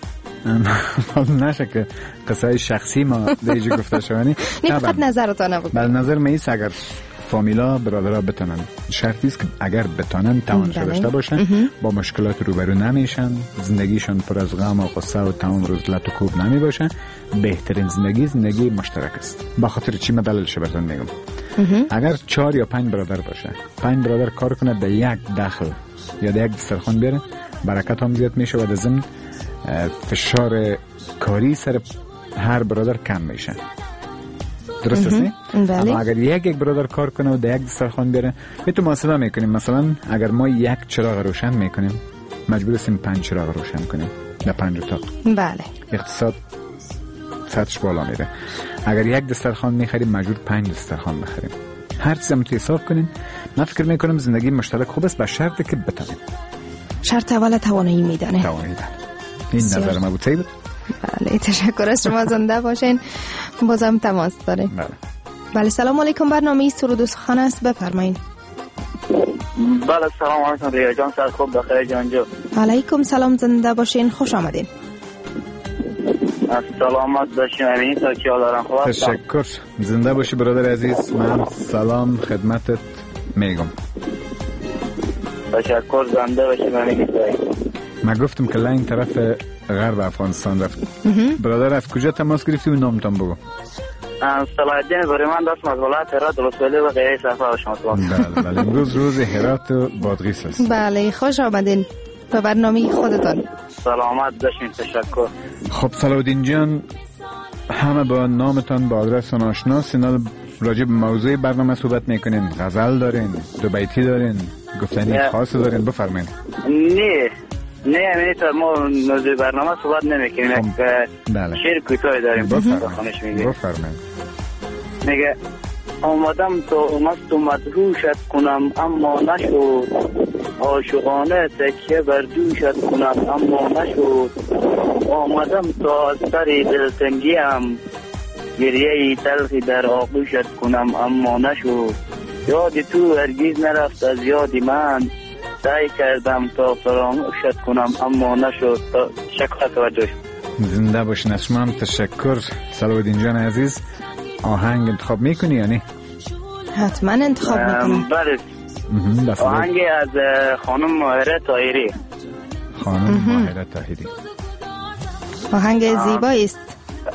H: نشه که قصه شخصی ما دیگه گفته شوانی.
G: نه فقط نظرتان بگید.
H: بله، نظر من ایست اگر فامیلا برادرها بتونن، شرطی است که اگر بتونن توانش داشته باشن، با مشکلات روبرو نمیشن، زندگیشون پر از غم و غصه و تمام روز لط و کوب نمی باشن، بهترین زندگی مشترک است. با خاطر چی؟ من دلیلش براتون میگم. اگر 4 یا 5 برادر باشه، 5 برادر کار کنه به یک دخل یا به یک دسترخوان بیاره، برکت هم زیاد میشه و در ضمن فشار کاری سر هر برادر کم میشه. درست است نه؟ اما اگر یک برادر کار کنه و در یک دسترخوان بیاره، تو محاسبه میکنیم. مثلا اگر ما یک چراغ روشن میکنیم، مجبور هستیم 5 چراغ روشن کنیم یا 5 اتاق.
G: بله.
H: اقتصاد سطحش بالا میره. اگر یک دسترخوان میخریم، مجبور 5 دسترخوان بخریم. هر چیزی رو حساب کنیم. من فکر میکنم زندگی مشترک خوب است، به شرطی که بتونیم.
G: شرط اول توانایی میدانه.
H: توانایی. این نظر ما بود.
G: بله، تشکر از شما، زنده باشین. بازم تماس داریم. بله. سلام علیکم. برنامه سرود و سخن است، بفرمایید.
J: بله سلام علیکم ریا جان، سر خوب بخیر جان جو.
G: علیکم سلام، زنده باشین، خوش آمدین.
J: سلامت باشین. امین تا چی دارم خوب.
H: تشکر، زنده باشی برادر عزیز. من سلام خدمتت میگم.
J: تشکر، زنده باشی.
H: من گفتم که این طرف غرب افغانستان رفت. برادر از کجا تماس گرفتی و نامتان بگو.
J: صلاح الدین بریمان دست از ولایت هرات ولسوالی و غیره صفحه شما.
H: بله. امروز روز هرات و بادغیس است.
G: بله، خوش آمدین به برنامه خودتان.
J: سلامت باشین. تشکر.
H: خب صلاح الدین جان، همه با نامتان با آدرس آشناس. اینا راجع به موضوع برنامه صحبت میکنین. غزل دارین، دو بیتی دارین، گفتنی خاص دارین، بفرمایید.
J: نه یعنی تا ما موضوع برنامه صحبت نمیکنیم.
H: بله.
J: شعر کوتاهی داریم.
H: بفرمایید.
J: میگه آمدم تا مست و مدهوشت کنم اما نشد، عاشقانه تکیه بر دوشت کنم اما نشد، آمدم تا از سر دلتنگیم گریه تلخی در آغوشت کنم اما نشد، یاد تو هرگز نرفت از یاد من، سعی کردم تا فراموشت کنم اما نشد. شکر توجه.
H: زنده باشین. از شما هم تشکر صلاح الدین جان عزیز. آهنگ انتخاب میکنی یا نه؟
G: حتما انتخاب میکنم.
J: بله. آهنگ از خانم ماهره طاهری.
H: خانم ماهره طاهری.
G: آهنگ زیبایی است.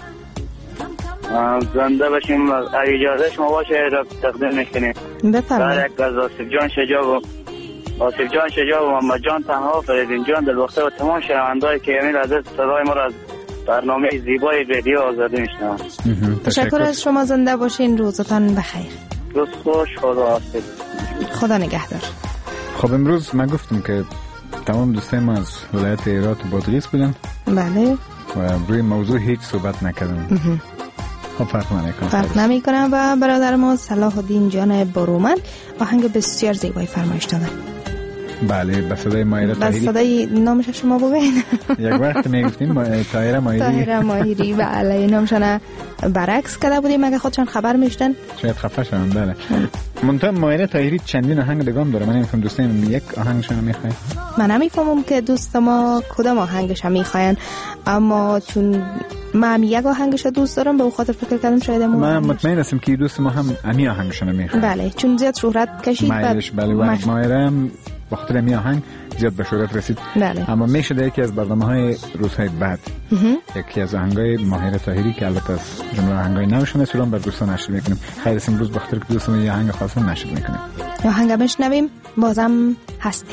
J: زنده باشیم. اجازه شما باشه را تقدیم میکنیم.
G: بفرمایید.
J: یک از آصف جان شجاع و محمد جان تنها، فریدین جان دلبخته و تمام شنوندهایی که همین لحظه صدای ما را از برنامه زیبای رادیو آزادی میشنوند.
G: تشکر از شما، زنده باشین. روزتان بخیر.
J: روز خوش. خدا حافظ.
G: خدا نگهدار.
H: خب امروز من گفتم که تمام دوستای ما از ولایت هرات و بادغیس بودن.
G: بله.
H: و روی موضوع هیچ صحبت نکردن. خب فرق
G: نمیکنه. و برادر ما صلاح الدین جان برومند آهنگ بسیار زیبایی فرمایش دادن.
H: بله، به صدای ماهره طاهری.
G: به صدای نامش شما بگین.
H: یک وقت میگفتیم طاهره ماهری.
G: بله، نامشون برعکس کرده بودیم اگه خودشان خبر میشدن.
H: شاید خفه شدن. بله. منتها ماهره طاهری چندین آهنگ دگام داره. من نمیفهم دوستان یک آهنگشون میخواین.
G: من نمیفهمم که دوست ما کدام آهنگش میخواین، اما چون من یک آهنگش دوست دارم به خاطر فکر کردم شاید
H: من مطمئن هستم که دوست ما هم امی آهنگشون میخواد.
G: بله، چون زیاد شهرت کشید.
H: بله، ماهره هم به خاطر امی آهنگ زیاد به شهرت رسید.
G: بله.
H: اما میشه یکی از برنامه‌های روزهای بعد یکی از آهنگای ماهره طاهری که البته از جمله آهنگای نوشون است بر دوستان نشر میکنیم. خیلی امروز به خاطر که دوستان یه آهنگ خاص نشر میکنیم.
G: یا آهنگ بشنویم، بازم هستیم.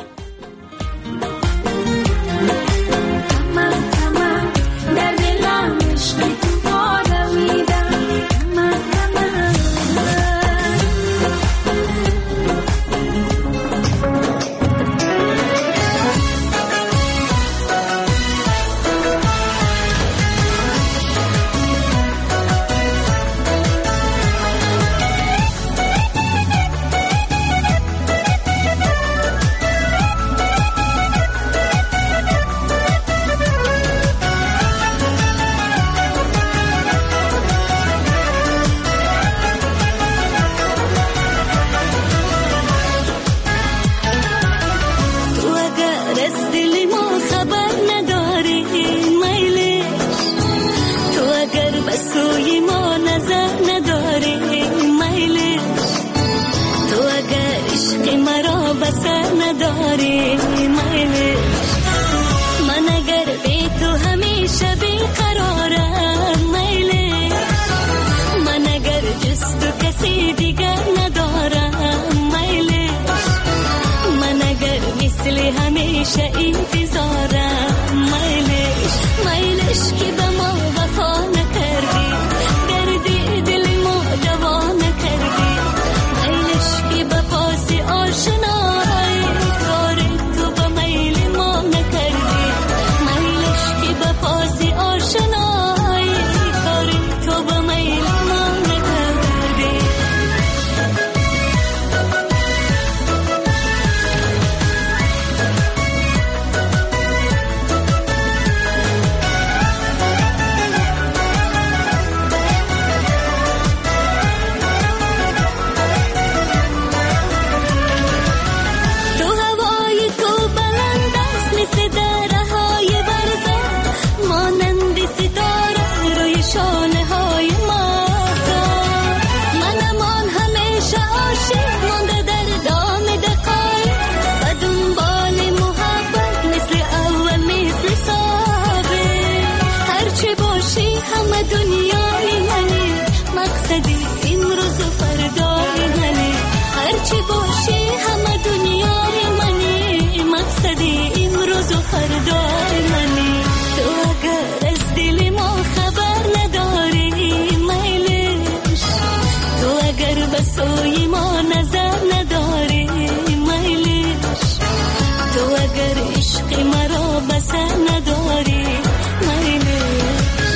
K: فردای منی. تو اگر از دل ما خبر نداری میلش، تو اگر به سوی ما نظر نداری میلش، تو اگر عشق مرا بسر نداری میلش.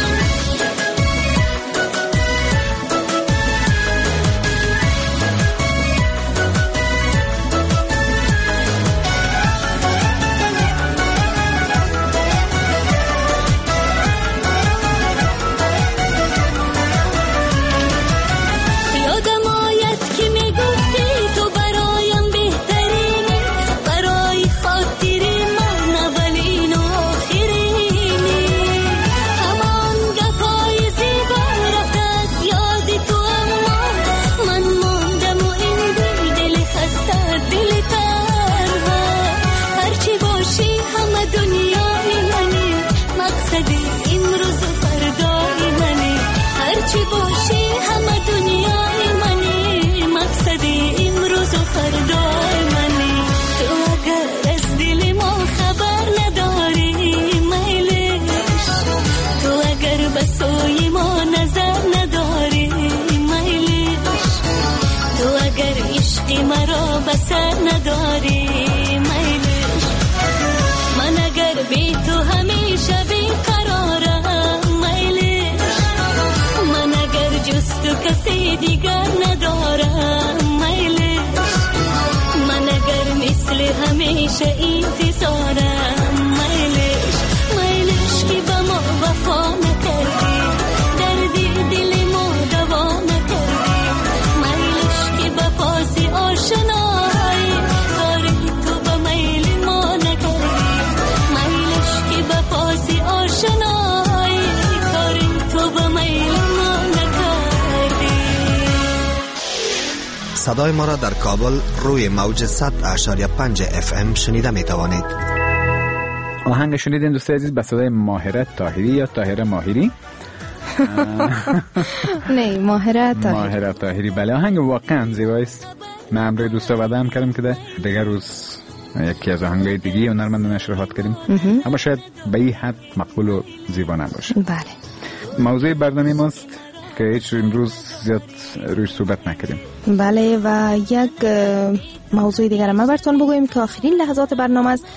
K: مرا بسر نداری میلش، من اگر بی تو همیشه بیقرارم میلش، من اگر جز تو کسی دیگر ندارم میلش، من اگر مثل همیشه انتظارم میلش. میلش که به ما وفا نکردی، دردی دل ما دوا نکردی، میلش که به پاسی آشنایی کاری تو به میل ما نکردی، میلش که به پاسی آشنایی کاری تو به میل ما نکردی.
L: صدای ما را در کابل روی موج 100.5 FM شنیده می توانید.
H: آهنگ شنیدین دوست عزیز به صدای ماهره طاهری یا طاهره ماهری؟
G: نه ماهره
H: طاهری. بله آهنگ واقعا زیبایست. من امروز دوستا وعده هم کردم که دیگر روز یکی از آهنگای دیگه هنرمند نشرات کردیم، اما شاید به این حد مقبول و زیبا نباشه.
G: بله.
H: موضوع برنامه ماست که هیچ امروز زیاد روش صحبت نکردیم.
G: بله و یک موضوع دیگر ما براتون بگویم که آخرین لحظات برنامه است.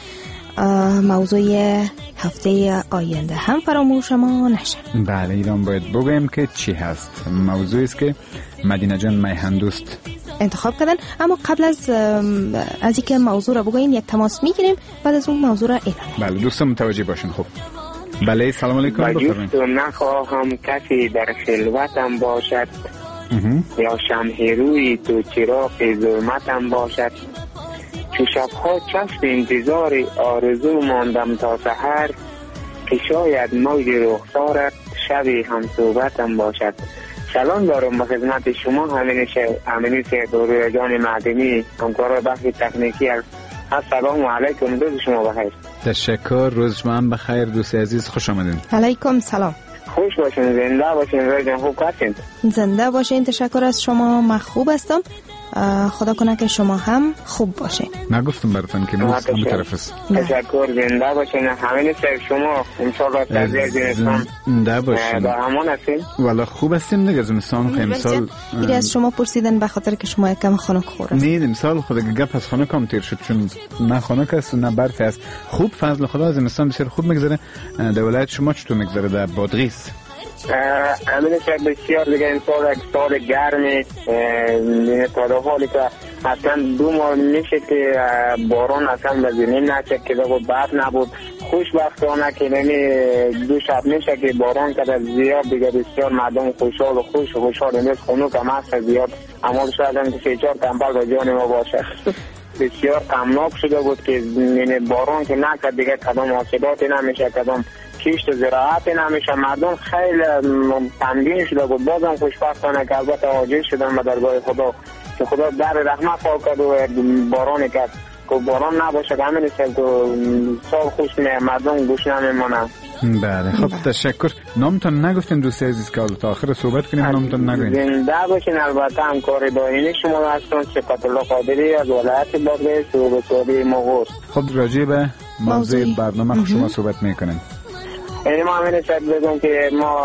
G: موضوع هفته آینده هم فراموش ما نشه.
H: بله ایران باید بگویم که چی هست. موضوعی است که مدینه جان میهندوست
G: انتخاب کردن، اما قبل از اینکه موضوع را بگویم یک تماس میگیریم، بعد از اون موضوع را اعلام.
H: بله دوستان متوجه باشین. خب بله سلام علیکم.
J: بفرمایید. نخواهم کسی در خلوتم باشد یا شمع روی تو چراغ ظلمتم باشد، چو شبها چشم انتظار آرزو ماندم تا سحر، که شاید موج رخسارت شبی هم صحبتم باشد. سلام دارم به خدمت شما همینی سیدوری جان معدنی، همکار بخش تکنیکی هست. السلام علیکم، روز شما بخیر.
H: تشکر، روز شما هم بخیر دوست عزیز، خوش آمدین.
G: علیکم سلام.
J: خوش باشین، زنده باشین، رای جان خوب هستین؟
G: زنده باشین، تشکر از شما، من خوب هستم. خدا کنه که شما هم خوب باشین.
H: نگفتم براتون که من به طرف است.
J: تشکر، زنده باشین. همین سر شما انشالله تازه زمستان
H: زنده باشین.
J: با امان هستین؟
H: والا خوب هستیم دیگه. زمستان خیلی امسال
G: ایره از شما پرسیدن به خاطر که شما یکم خنک خور هستید.
H: نه امسال خود گپ از خنک هم تیر شد، چون نه خنک است نه برف است. خوب فضل خدا زمستان بسیار خوب میگذره. در ولایت شما چطور میگذره در بادغیس؟
J: امین شد بسیار دیگه این سال گرمی تا در حالی که اصلا 2 ماه میشه که باران اصلا به زمین نچک که بود، بعد نبود. خوشبختانه که نمی 2 شب میشه که باران کرده زیاد دیگه، بسیار مردم خوشحال و خوشحال نیست. خنک هم هست زیاد، اما شاید هم که 3-4 کمبل به جان ما باشه. بسیار غمناک شده بود که باران که نکرد دیگه، کدام حاصلاتی نمیشه، کدام کشت زراعت نمیشه. مردم خیلی غمگین شده بود. بازم خوشبختانه که البته عاجز شدن به درگاه خدا که خدا در رحمت پاک کرد و باران کرد که باران نباشه که همین است که سال خوش مردم گوش نمیمونن.
H: بله خب تشکر. نامتون نگفتین دوست عزیز که تا آخر صحبت کنیم، نامتون نگوین.
J: زنده باشین. البته همکار دائمی شما هستم، صفت الله قادری از ولایت بادغیس و به سوری مغور.
H: خب راجع به موضوع برنامه شما صحبت میکنیم.
J: یعنی ما همین شاید بگم که ما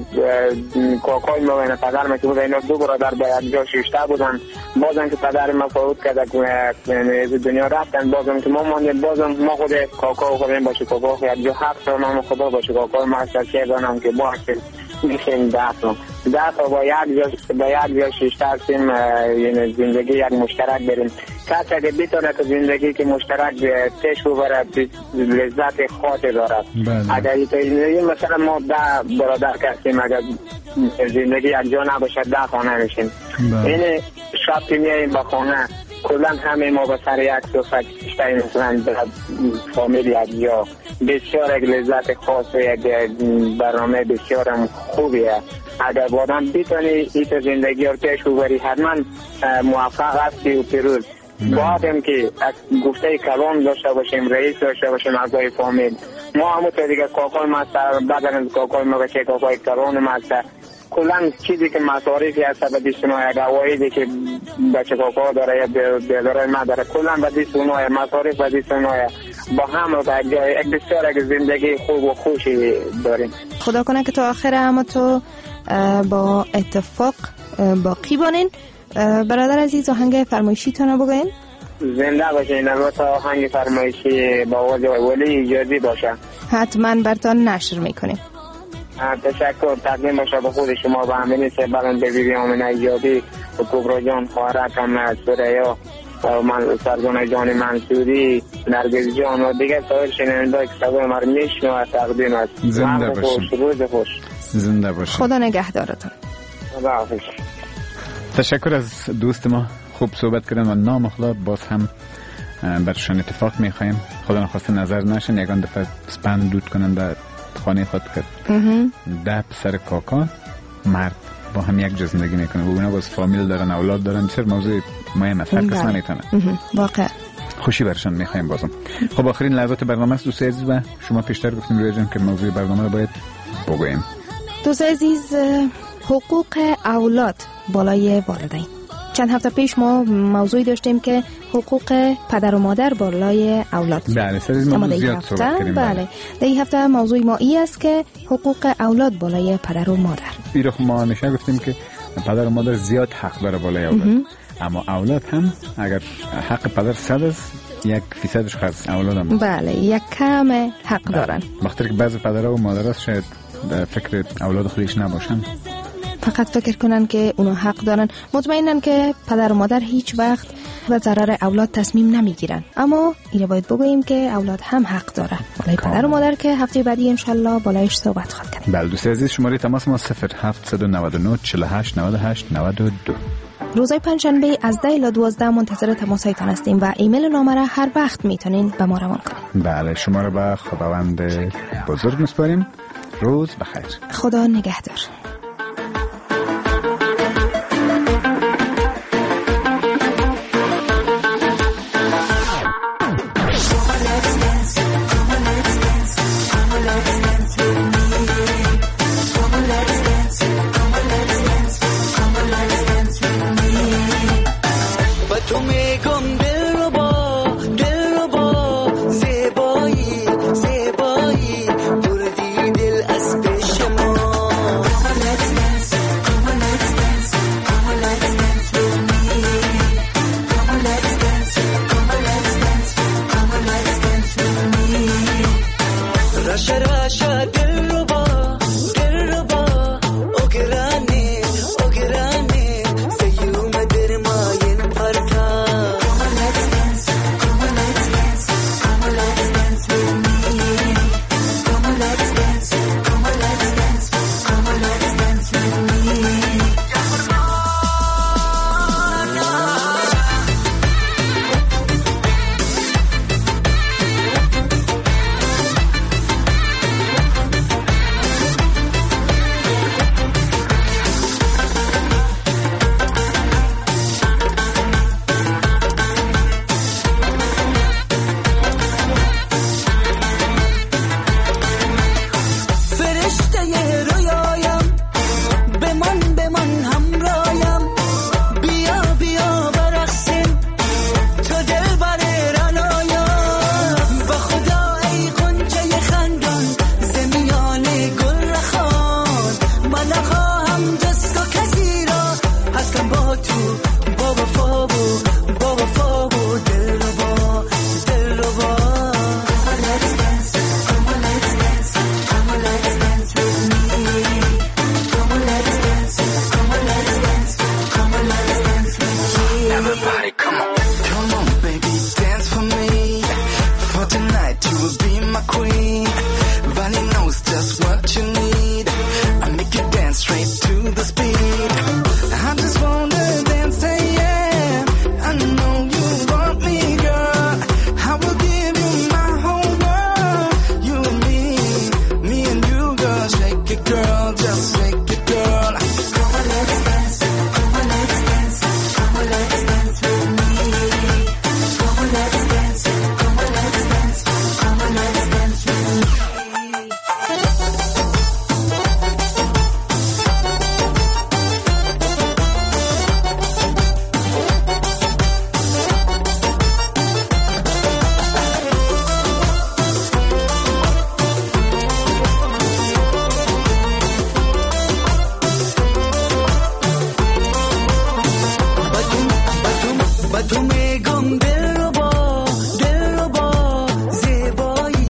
J: کاکای ما و پدر ما که بود اینا دو برادر به یک جا شیشته بودن. بازم که پدر ما فوت کرد که دنیا رفتن، بازم که ما ماندیم، بازم ما خود کاکا و خودم باشه کاکا یک جا 7 تا نام خدا باشه کاکا ما شاید دانم که با میشیم 10 تا با یک جا شیشته هستیم. یعنی زندگی یک مشترک بریم. کسی که بتونه که زندگی که مشترک پیش ببره لذت خاطر دارد. اگر این مثلا ما 10 برادر هستیم، اگر زندگی یک جا نباشه 10 خانه میشیم. این شب که میاییم با خانه کلا همه ما به سر یک صفحه کشتیم مثلا فامیل یک جا. بسیار یک لذت خاص و یک برنامه بسیار خوبیه. اگر بادم بتونی این زندگی رو پیش ببری حتما موفق هستی و پیروز. باید که گفته کلام داشته باشیم، رئیس داشته باشیم اعضای فامیل. ما همونطور دیگه کاکای مستر بعد از کاکای ما بچه کاکای کلام مستر کلا چیزی که مصارفی هست به دست اونها، یک عوایدی که بچه کاکا داره یا بیادرهای ما داره کلا به دست اونها، مصارف به دست اونها، با هم رو یک بسیار یک زندگی خوب و خوشی داریم.
G: خدا کنه که تا آخر همه تو با اتفاق باقی بانین. برادر عزیز آهنگ فرمایشی تانو بگوین؟
J: زنده باشین. البته آهنگ فرمایشی با آواز ولی ایجادی باشه.
G: حتما برتان نشر میکنیم.
J: تشکر. تقدیم باشه به خود شما و همین سبران به بیبی آمنه ایجادی و کبرا جان خواهرکم سریا و من سرزانه جان منصوری نرگز جان و دیگه سایر شنونده که صدای ما رو میشنو و تقدیم است.
H: زنده باشین.
J: روز خوش.
H: زنده باشین.
G: خدا نگهدارتون.
J: خدا حافظ.
H: تشکر از دوست ما، خوب صحبت کردن و نامخلا. باز هم برشان اتفاق میخوایم. خدا نخواسته نظر نشن یگان دفعه سپند دود کنن در خانه خود کرد. 10 پسر کاکا مرد با هم یک جا زندگی میکنه و اونا باز فامیل دارن، اولاد دارن. بسیار موضوع مهم است، هر کس نمیتونه.
G: واقعا خوشی
H: برشان میخوایم بازم. خب آخرین لحظات برنامه است دوست عزیز و شما پیشتر گفتیم روی جان که موضوع برنامه رو باید بگوییم.
G: دوست عزیز، حقوق اولاد بالای والدین. چند هفته پیش ما موضوعی داشتیم که حقوق پدر و مادر بالای اولاد.
H: بله، سریع زیاد صحبت کردیم.
G: بله، در این هفته موضوع ما این است که حقوق اولاد بالای پدر و مادر.
H: ایرو ما همیشه گفتیم که پدر و مادر زیاد حق داره بالای اولاد. اما اولاد هم اگر حق پدر 100 است، 1% خاص اولاد هم.
G: بله، یک کم حق دارن.
H: وقتی که بعضی پدرها و مادرها شاید فکر اولاد خودش نباشن،
G: فقط فکر کنن که اونا حق دارن. مطمئنن که پدر و مادر هیچ وقت به ضرر اولاد تصمیم نمیگیرن. اما اینو باید بگوییم که اولاد هم حق داره بالای پدر و مادر که هفته بعدی انشالله بالایش صحبت خواهد کردیم.
H: بله دوست عزیز، شماره تماس ما 0799 48 98 92.
G: روزهای پنجشنبه از 10 تا 12 منتظر تماسایتان هستیم و ایمیل نامه را هر وقت میتونین به ما روان کنین.
H: بله، شما رو به خداوند بزرگ میسپاریم. روز بخیر.
G: خدا نگهدار.
F: Shut up.